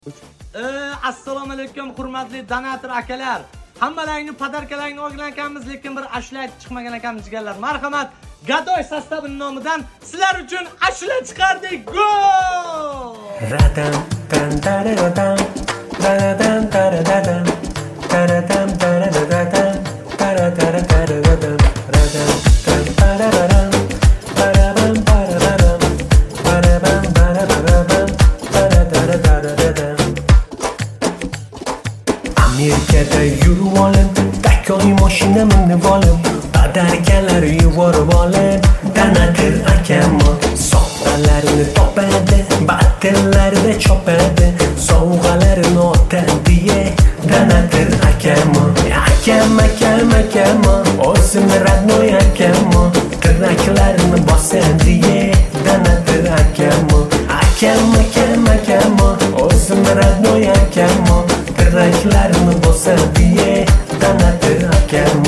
Assalomu alaykum hurmatli donator akalar. Hammalaringni podarkalaringni olgankanmiz, lekin bir ashula aytib chiqmagan ekanmiz jigarlar. Marhamat, Gadoy sostavining nomidan sizlar uchun ashula chiqardik. Go! Radam tan tararadam taradan taradam taradam taradam taradam radam tan tararadam parabam parabam parabam parabam taradam Amerikada yurib olib, takoy mashina minib olib, padarkalar yuborib olib, donator akam sopalarini topadi, battillarida chopadi, sovg'alarini otadi, donator akam akam o'zini radnoy akam tiraklarini bosadi, donator akam akam o'zini radnoy akam tiraklarini bosadi, donator akam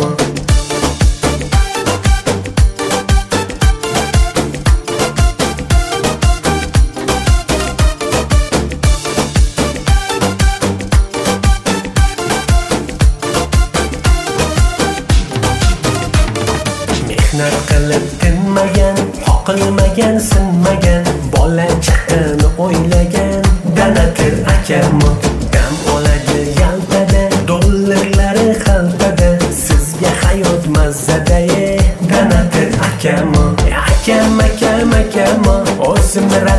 mehnat qilib tinmagan, qoqilmagan, sinmagan, bola chaqani o'ylagan, donator akam dam oladi yaltada, dollarlari xaltada, sizga hayot mazzada, donator akam akam o'zimni